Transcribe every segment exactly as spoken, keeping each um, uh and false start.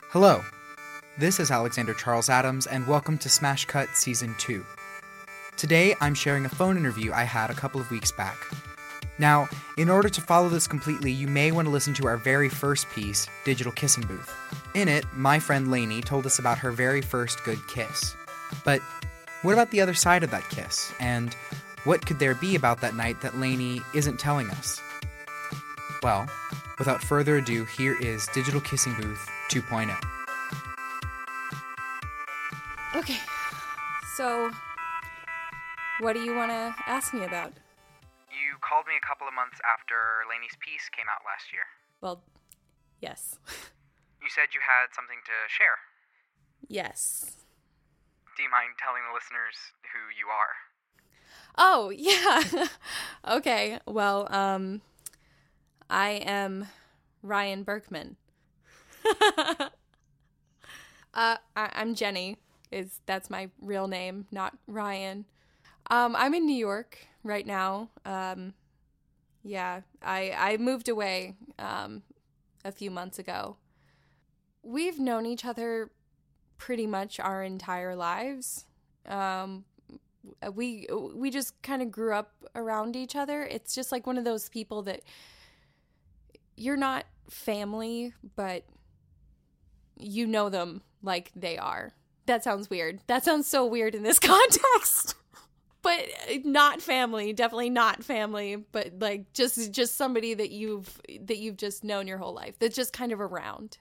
Hello, this is Alexander Charles Adams, and welcome to Smash Cut Season two. Today, I'm sharing a phone interview I had a couple of weeks back. Now, in order to follow this completely, you may want to listen to our very first piece, Digital Kissing Booth. In it, my friend Lainey told us about her very first good kiss. But what about the other side of that kiss? And what could there be about that night that Lainey isn't telling us? Well, without further ado, here is Digital Kissing Booth two point oh. Okay, so what do you want to ask me about? You called me a couple of months after Lainey's piece came out last year. Well, yes. You said you had something to share. Yes. Do you mind telling the listeners who you are? Oh, yeah. Okay, well, um, I am Ryan Berkman. uh, I- I'm Jenny. Is that's my real name, not Ryan. Um, I'm in New York right now. Um, yeah, I I moved away um, a few months ago. We've known each other pretty much our entire lives. Um, we we just kind of grew up around each other. It's just like one of those people that you're not family, but you know them like they are. That sounds weird. That sounds so weird in this context. But not family, definitely not family, but like just just somebody that you've that you've just known your whole life. That's just kind of around.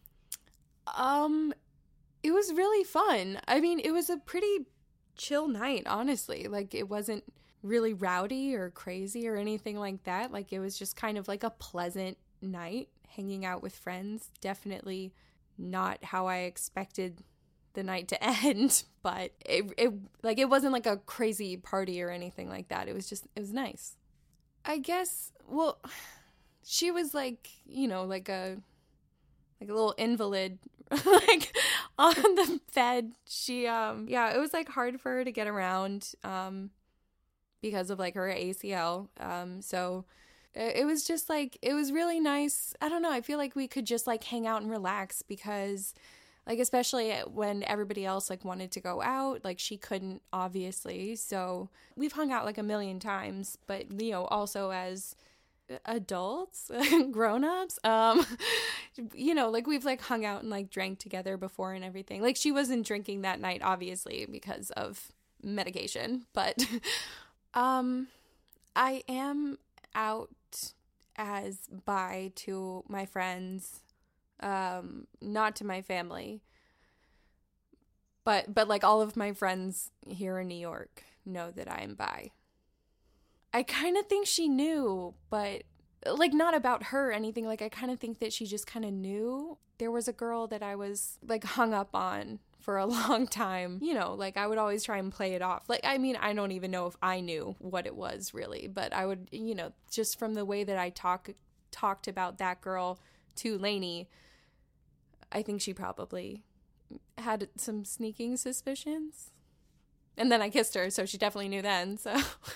Um it was really fun. I mean, it was a pretty chill night, honestly. Like it wasn't really rowdy or crazy or anything like that. Like it was just kind of like a pleasant night hanging out with friends. Definitely not how I expected the night to end, but it it like it wasn't like a crazy party or anything like that. It was just it was nice. I guess well she was like, you know, like a like a little invalid like on the bed. She um yeah, it was like hard for her to get around um because of like her A C L. Um so it, it was just like it was really nice. I don't know, I feel like we could just like hang out and relax because like, especially when everybody else, like, wanted to go out. Like, she couldn't, obviously. So, we've hung out, like, a million times. But, you know, also as adults, grown-ups, um, you know, like, we've, like, hung out and, like, drank together before and everything. Like, she wasn't drinking that night, obviously, because of medication. But, um, I am out as bi to my friends. Um, not to my family, but, but like all of my friends here in New York know that I am bi. I kind of think she knew, but like not about her or anything. Like I kind of think that she just kind of knew. There was a girl that I was like hung up on for a long time. You know, like I would always try and play it off. Like, I mean, I don't even know if I knew what it was really, but I would, you know, just from the way that I talk, talked about that girl to Lainey, I think she probably had some sneaking suspicions. And then I kissed her, so she definitely knew then, so.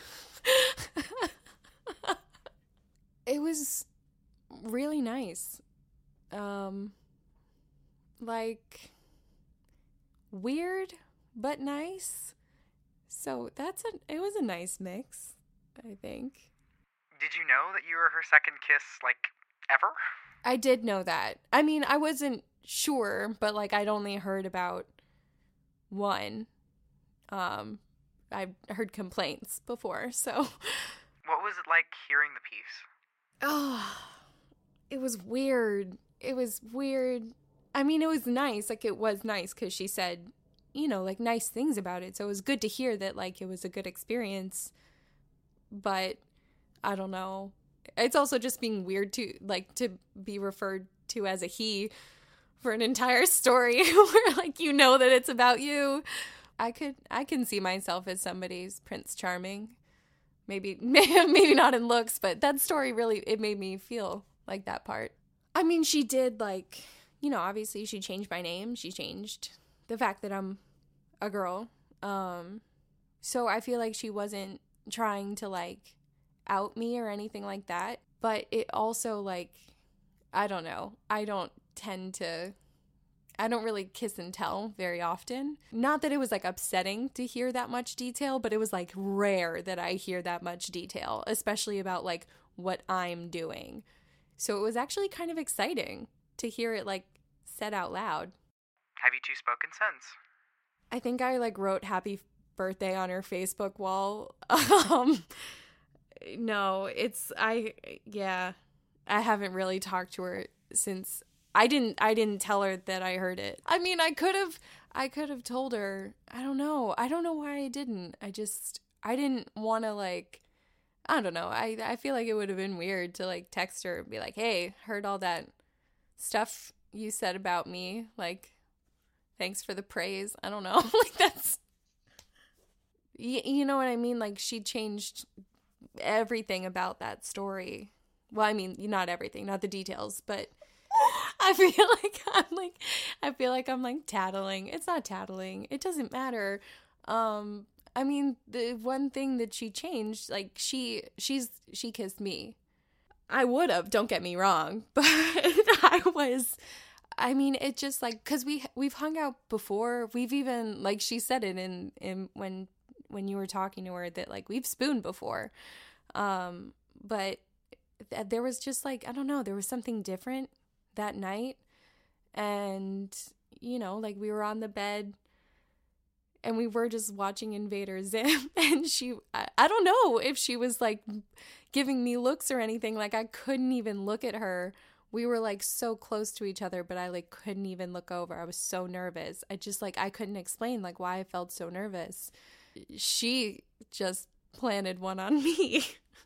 It was really nice. Um, like, weird, but nice. So that's a, it was a nice mix, I think. Did you know that you were her second kiss, like, ever? I did know that. I mean, I wasn't sure, but like I'd only heard about one. Um, I've heard complaints before, so. What was it like hearing the piece? Oh, it was weird. It was weird. I mean, it was nice. Like, it was nice because she said, you know, like nice things about it. So it was good to hear that like it was a good experience. But I don't know. It's also just being weird to like to be referred to as a he for an entire story where like you know that it's about you. I could I can see myself as somebody's Prince Charming. Maybe maybe not in looks, but that story really it made me feel like that part. I mean, she did like, you know, obviously she changed my name. She changed the fact that I'm a girl. Um so I feel like she wasn't trying to like out me or anything like that, but it also like I don't know. I don't tend to I don't really kiss and tell very often. Not that it was like upsetting to hear that much detail, but it was like rare that I hear that much detail, especially about like what I'm doing. So it was actually kind of exciting to hear it like said out loud. Have you two spoken since? I think I like wrote happy birthday on her Facebook wall. um, no, it's, I, yeah, I haven't really talked to her since I didn't, I didn't tell her that I heard it. I mean, I could have, I could have told her, I don't know. I don't know why I didn't. I just, I didn't want to like, I don't know. I, I feel like it would have been weird to like text her and be like, hey, heard all that stuff you said about me. Like, thanks for the praise. I don't know. Like that's, you, you know what I mean? Like she changed everything about that story. Well, I mean, not everything, not the details, but I feel like I'm like, I feel like I'm like tattling. It's not tattling. It doesn't matter. Um, I mean, the one thing that she changed, like she, she's, she kissed me. I would have, don't get me wrong, but I was, I mean, it just like, cause we, we've hung out before. We've even, like she said it in, in when, when you were talking to her that like we've spooned before. Um, but th- there was just like, I don't know, there was something different that night. And, you know, like we were on the bed and we were just watching Invader Zim, and she, I, I don't know if she was like giving me looks or anything. Like I couldn't even look at her. We were like so close to each other, but I like couldn't even look over. I was so nervous. I just like, I couldn't explain like why I felt so nervous. She just planted one on me.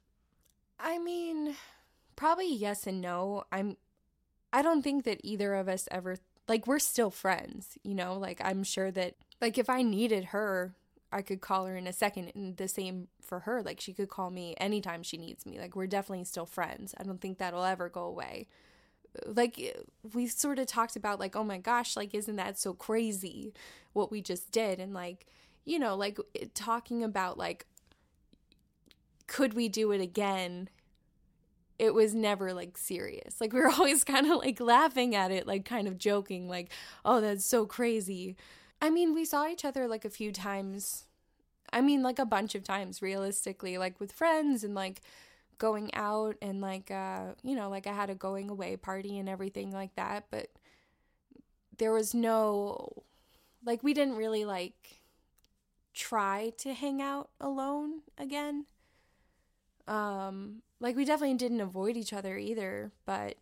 I mean, probably yes and no. I'm, I don't think that either of us ever, like we're still friends, you know, like I'm sure that like if I needed her, I could call her in a second, and the same for her. Like she could call me anytime she needs me. Like we're definitely still friends. I don't think that'll ever go away. Like we sort of talked about like, oh my gosh, like isn't that so crazy what we just did? And like, you know, like talking about like, could we do it again? It was never like serious. Like we were always kind of like laughing at it, like kind of joking, like, oh, that's so crazy. I mean, we saw each other like a few times. I mean, like a bunch of times realistically, like with friends and like going out and like, uh, you know, like I had a going away party and everything like that. But there was no, like, we didn't really like try to hang out alone again. Um, like we definitely didn't avoid each other either, but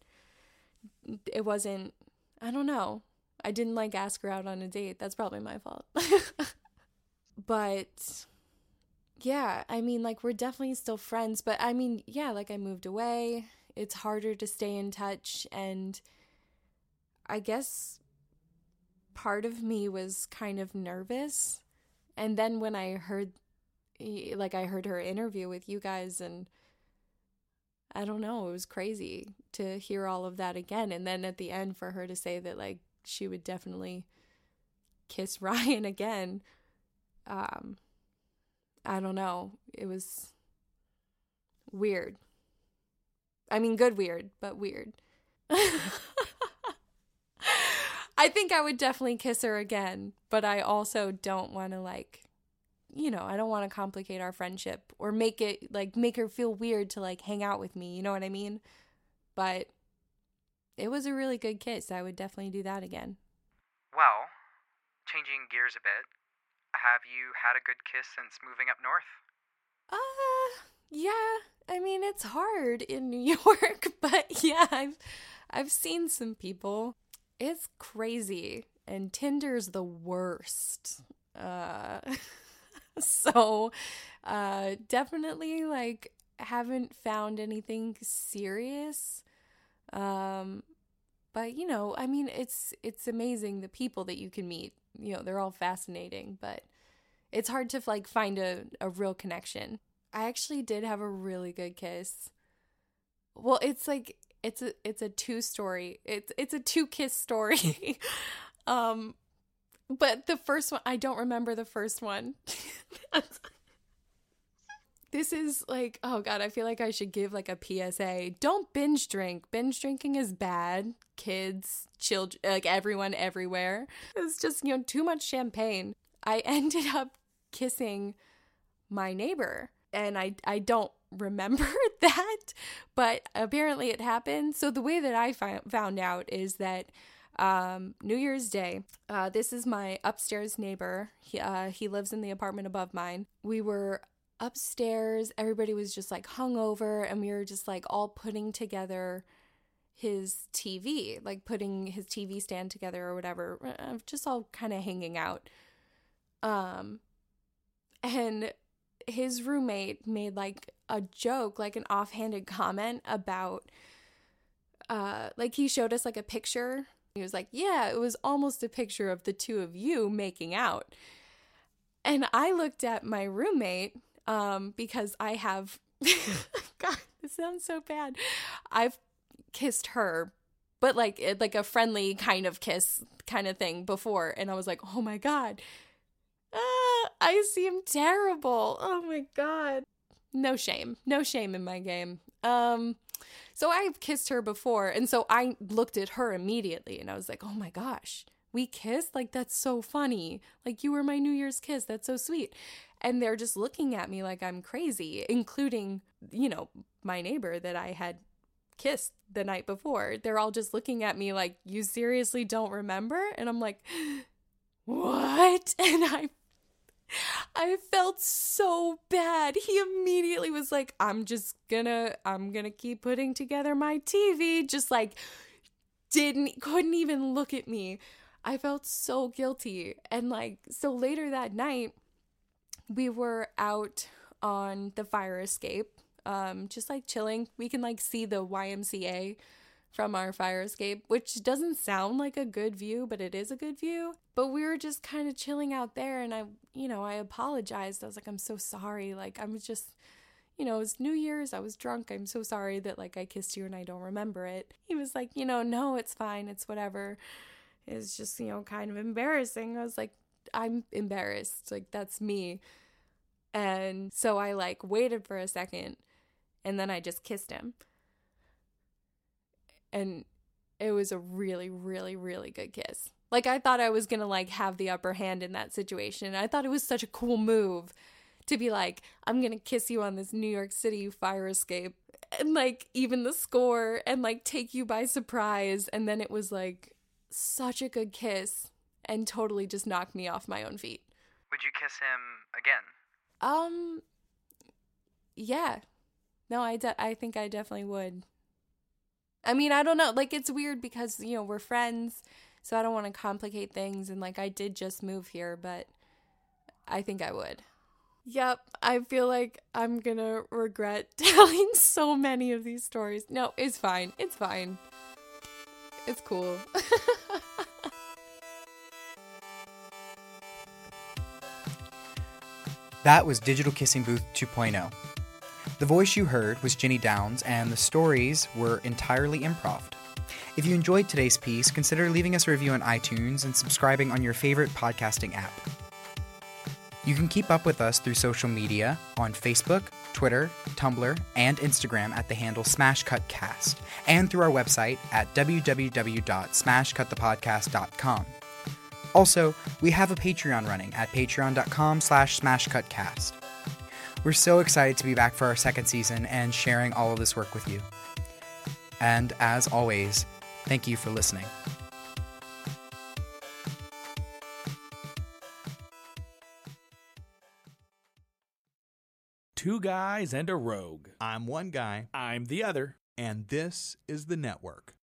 it wasn't, I don't know. I didn't like ask her out on a date. That's probably my fault. But yeah, I mean, like we're definitely still friends, but I mean, yeah, like I moved away. It's harder to stay in touch, and I guess part of me was kind of nervous. And then when I heard like I heard her interview with you guys, and I don't know, it was crazy to hear all of that again. And then at the end for her to say that like she would definitely kiss Ryan again. Um, I don't know. It was weird. I mean, good weird, but weird. I think I would definitely kiss her again, but I also don't want to like, you know, I don't want to complicate our friendship or make it like make her feel weird to like hang out with me. You know what I mean? But it was a really good kiss. I would definitely do that again. Well, changing gears a bit, have you had a good kiss since moving up north? Uh, yeah. I mean, it's hard in New York, but yeah, I've I've seen some people. It's crazy, and Tinder's the worst. Uh, so, uh, definitely like haven't found anything serious. Um, but you know, I mean, it's it's amazing the people that you can meet. You know, they're all fascinating, but it's hard to like find a, a real connection. I actually did have a really good kiss. Well, it's like it's a it's a two story. It's it's a two kiss story. um, but the first one, I don't remember the first one. This is like, oh God, I feel like I should give like a P S A. Don't binge drink. Binge drinking is bad. Kids, children, like everyone everywhere. It's just, you know, too much champagne. I ended up kissing my neighbor, and I, I don't remember that, but apparently it happened. So the way that I fi- found out is that um, New Year's Day, uh, this is my upstairs neighbor. He, uh, he lives in the apartment above mine. We were upstairs, everybody was just like hungover, and we were just like all putting together his T V, like putting his T V stand together or whatever, just all kind of hanging out. Um, and his roommate made like a joke, like an offhanded comment about, uh, like he showed us like a picture. He was like, yeah, it was almost a picture of the two of you making out. And I looked at my roommate, um, because I have, God, this sounds so bad. I've kissed her, but like, like a friendly kind of kiss kind of thing before. And I was like, oh my God, ah, I seem terrible. Oh my God. No shame. No shame in my game. Um, so I've kissed her before. And so I looked at her immediately and I was like, oh my gosh, we kissed? Like, that's so funny. Like, you were my New Year's kiss. That's so sweet. And they're just looking at me like I'm crazy, including, you know, my neighbor that I had kissed the night before. They're all just looking at me like, you seriously don't remember? And I'm like, what? And I I felt so bad. He immediately was like, I'm just gonna, I'm gonna keep putting together my T V. Just like, didn't, couldn't even look at me. I felt so guilty. And like, so later that night, we were out on the fire escape, um, just like chilling. We can like see the Y M C A from our fire escape, which doesn't sound like a good view, but it is a good view. But we were just kind of chilling out there, and I, you know, I apologized. I was like, I'm so sorry. Like, I'm just, you know, it's New Year's. I was drunk. I'm so sorry that, like, I kissed you and I don't remember it. He was like, you know, no, it's fine. It's whatever. It's just, you know, kind of embarrassing. I was like, I'm embarrassed. Like, that's me. And so I, like, waited for a second, and then I just kissed him. And it was a really, really, really good kiss. Like, I thought I was going to, like, have the upper hand in that situation. I thought it was such a cool move to be like, I'm going to kiss you on this New York City fire escape and, like, even the score and, like, take you by surprise. And then it was, like, such a good kiss and totally just knocked me off my own feet. Would you kiss him again? Um, yeah. No, I, de- I think I definitely would. I mean, I don't know. Like, it's weird because, you know, we're friends, so I don't want to complicate things. And, like, I did just move here, but I think I would. Yep, I feel like I'm going to regret telling so many of these stories. No, it's fine. It's fine. It's cool. That was Digital Kissing Booth two point oh. The voice you heard was Ginny Downs, and the stories were entirely improv. If you enjoyed today's piece, consider leaving us a review on iTunes and subscribing on your favorite podcasting app. You can keep up with us through social media on Facebook, Twitter, Tumblr, and Instagram at the handle SmashCutCast, and through our website at w w w dot smash cut the podcast dot com. Also, we have a Patreon running at patreon dot com slash smashcutcast. We're so excited to be back for our second season and sharing all of this work with you. And as always, thank you for listening. Two guys and a rogue. I'm one guy, I'm the other. and this is The Network.